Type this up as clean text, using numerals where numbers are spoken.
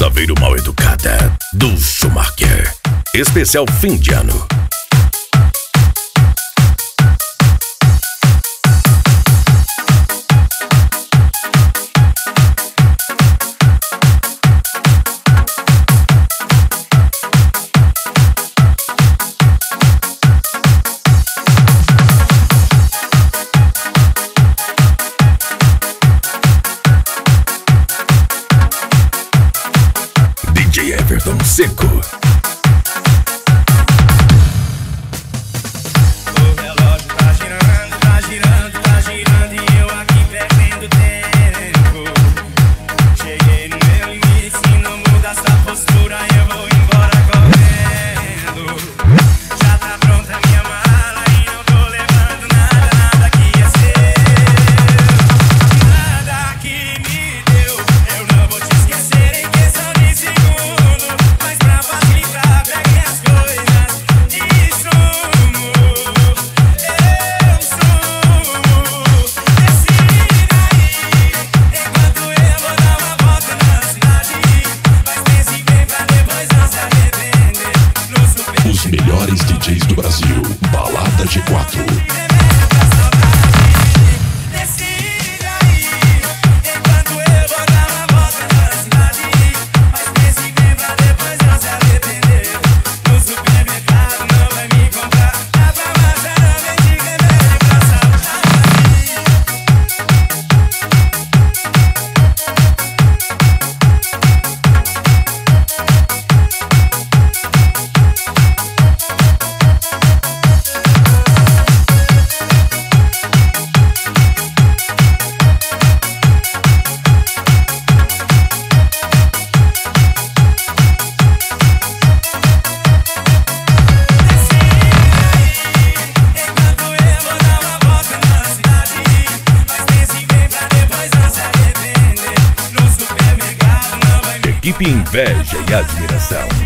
Saveiro Mal Educada, do Schumacher. Especial fim de ano. DJ Everton Seco. O relógio tá girando, tá girando, tá girando e eu aqui perdendo tempo. Cheguei no meu limite, se não muda essa postura eu vou embora correndo. Já tá pronta minha mala e não tô levando nada, nada que é seu. Nada que me deu, eu não vou te esquecer em questão de segundo. Mas pra facilitar, peguei as coisas e sumo. Eu sumo. Decide daí, enquanto eu vou dar uma volta na cidade. Mas pense bem pra depois não se arrepender. No super Os melhores DJs do Brasil. Balada G4. decide aí, enquanto eu vou dar uma volta na cidade. Mas pense bem pra depois não se arrepender. No supermercado não vai me comprar. Na farmácia não vende remédio pra saudade. Enquanto eu vou dar uma volta na cidade. Mas pense bem pra depois não se arrepender. No supermercado não vai me Equipe Inveja e Admiração.